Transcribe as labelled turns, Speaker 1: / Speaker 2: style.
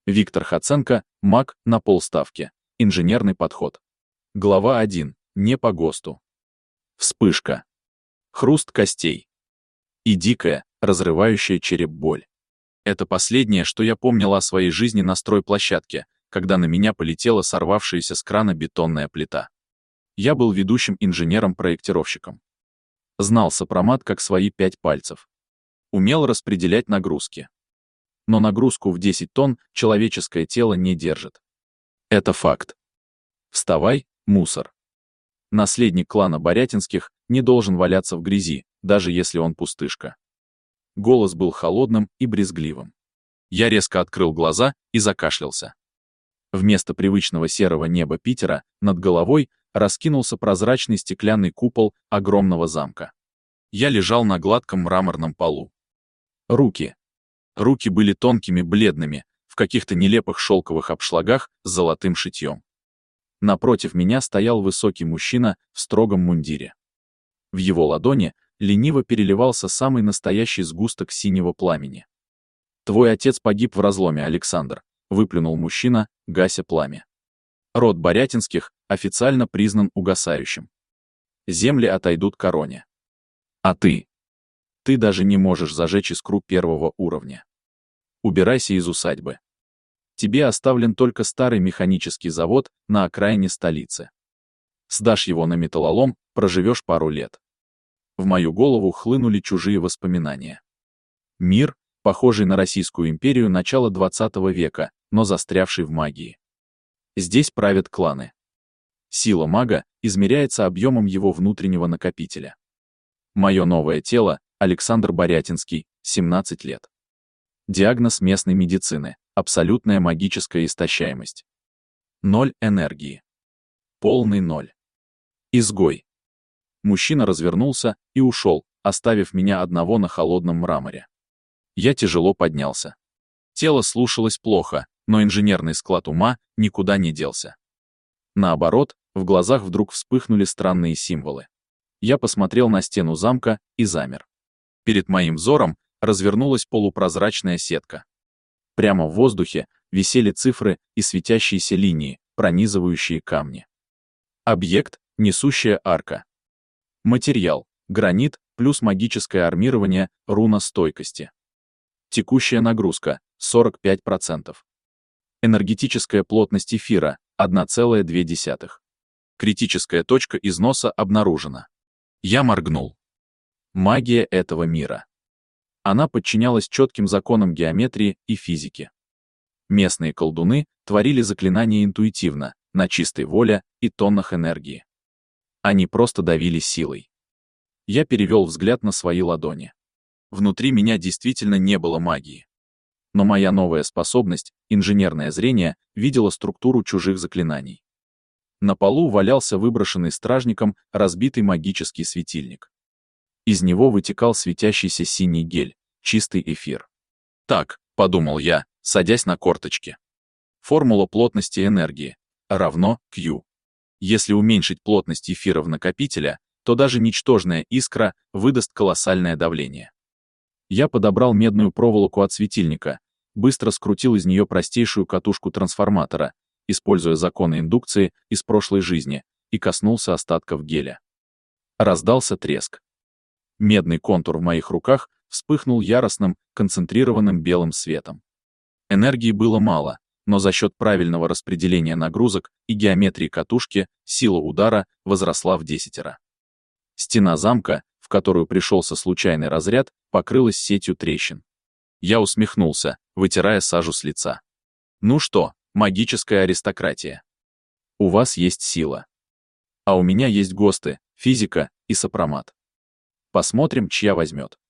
Speaker 1: Виктор Хоценко, маг на полставки. Инженерный подход. Глава 1. Не по ГОСТу. Вспышка. Хруст костей. И дикая, разрывающая череп боль. Это последнее, что я помнил о своей жизни на стройплощадке, когда на меня полетела сорвавшаяся с крана бетонная плита. Я был ведущим инженером-проектировщиком. Знал сопромат как свои 5 пальцев. Умел распределять нагрузки. Но нагрузку в 10 тонн человеческое тело не держит. Это факт. Вставай, мусор. Наследник клана Борятинских не должен валяться в грязи, даже если он пустышка. Голос был холодным и брезгливым. Я резко открыл глаза и закашлялся. Вместо привычного серого неба Питера над головой раскинулся прозрачный стеклянный купол огромного замка. Я лежал на гладком мраморном полу. Руки. Руки были тонкими, бледными, в каких-то нелепых шелковых обшлагах с золотым шитьем. Напротив меня стоял высокий мужчина в строгом мундире. В его ладони лениво переливался самый настоящий сгусток синего пламени. «Твой отец погиб в разломе, Александр», — выплюнул мужчина, гася пламя. «Род Борятинских официально признан угасающим. Земли отойдут короне. А ты? Ты даже не можешь зажечь искру 1-го уровня. Убирайся из усадьбы. Тебе оставлен только старый механический завод на окраине столицы. Сдашь его на металлолом, проживешь пару лет». В мою голову хлынули чужие воспоминания. Мир, похожий на Российскую империю начала 20 века, но застрявший в магии. Здесь правят кланы. Сила мага измеряется объемом его внутреннего накопителя. Мое новое тело — Александр Борятинский, 17 лет. Диагноз местной медицины — абсолютная магическая истощаемость. 0 энергии. Полный 0. Изгой. Мужчина развернулся и ушел, оставив меня одного на холодном мраморе. Я тяжело поднялся. Тело слушалось плохо, но инженерный склад ума никуда не делся. Наоборот, в глазах вдруг вспыхнули странные символы. Я посмотрел на стену замка и замер. Перед моим взором развернулась полупрозрачная сетка. Прямо в воздухе висели цифры и светящиеся линии, пронизывающие камни. Объект — несущая арка. Материал — гранит плюс магическое армирование, руна стойкости. Текущая нагрузка — 45%. Энергетическая плотность эфира — 1,2. Критическая точка износа обнаружена. Я моргнул. Магия этого мира. Она подчинялась четким законам геометрии и физики. Местные колдуны творили заклинания интуитивно, на чистой воле и тоннах энергии. Они просто давили силой. Я перевел взгляд на свои ладони. Внутри меня действительно не было магии. Но моя новая способность, инженерное зрение, видела структуру чужих заклинаний. На полу валялся выброшенный стражником разбитый магический светильник. Из него вытекал светящийся синий гель, чистый эфир. «Так», — подумал я, садясь на корточки. Формула плотности энергии равно Q. Если уменьшить плотность эфира в накопителя, то даже ничтожная искра выдаст колоссальное давление. Я подобрал медную проволоку от светильника, быстро скрутил из нее простейшую катушку трансформатора, используя законы индукции из прошлой жизни, и коснулся остатков геля. Раздался треск. Медный контур в моих руках вспыхнул яростным, концентрированным белым светом. Энергии было мало, но за счет правильного распределения нагрузок и геометрии катушки сила удара возросла в 10 раз. Стена замка, в которую пришелся случайный разряд, покрылась сетью трещин. Я усмехнулся, вытирая сажу с лица. Ну что, магическая аристократия. У вас есть сила. А у меня есть ГОСТы, физика и сопромат. Посмотрим, чья возьмет.